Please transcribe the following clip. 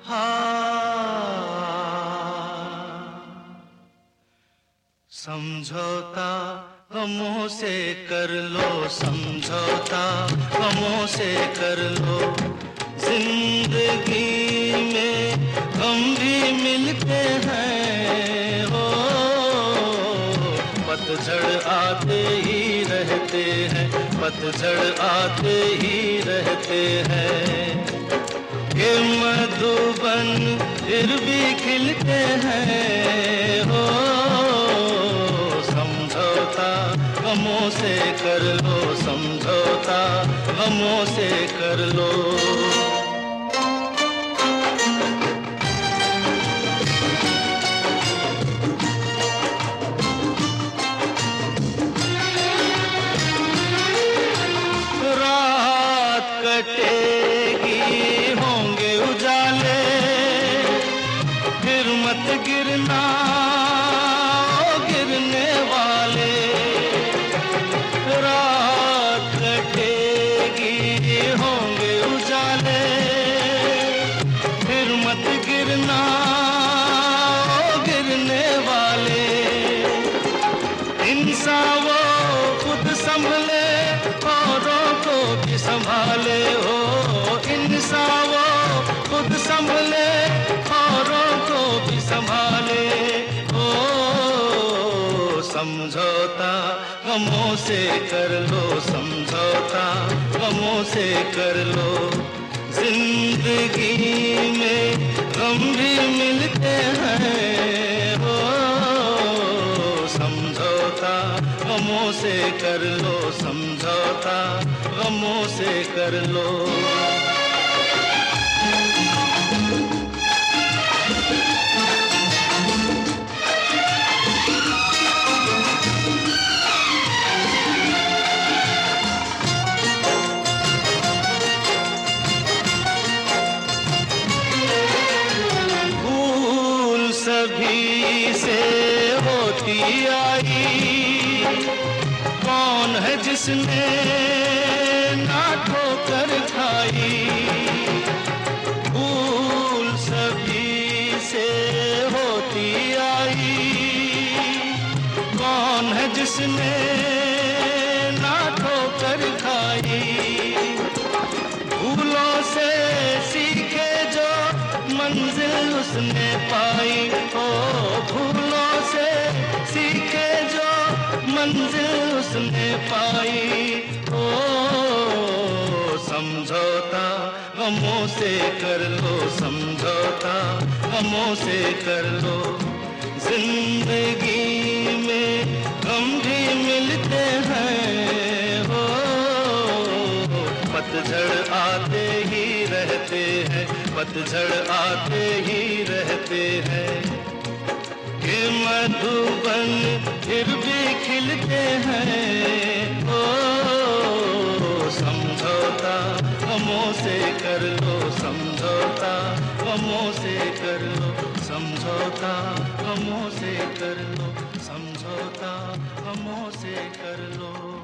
समझौता गमों से कर लो, समझौता गमों से कर लो। जिंदगी में गम भी मिलते हैं हो, पतझड़ आते ही रहते हैं, पतझड़ आते ही रहते हैं। ये मधुबन फिर भी खिलते हैं हो, समझौता गमों से कर लो, समझौता गमों से कर लो। रात कटेगी होंगे उजाले, फिर मत गिरना गिरने वाले। रात कटेगी होंगे उजाले, फिर मत गिरना गिरने वाले। इंसान वो खुद संभले औरों को भी संभाले हो, इंसान वो खुद संभले औरों को भी संभाले हो। समझौता गमों से कर लो, समझौता गमों से कर लो। जिंदगी में गम भी मिलते हैं हो, समझौता गमों से कर लो, समझौता गमों से कर लो। भूल सभी से होती आई, कौन है जिसने ना ठोकर खाई। भूल सभी से होती आई, कौन है जिसने ना ठोकर खाई। भूलों से सीखे जो मंजिल उसने पाई हो, भूलों से सीखे जो मंजिल उसने पाई हो। समझौता गमों से कर लो, समझौता गमों से कर लो। जिंदगी में गम भी मिलते हैं हो, पतझड़ आते ही रहते हैं, पतझड़ आते ही रहते हैं। ये मधुबन फिर भी खिलते हैं ओ, समझौता गमों से कर लो, समझौता गमों से कर लो, समझौता गमों से कर लो, समझौता गमों से कर लो।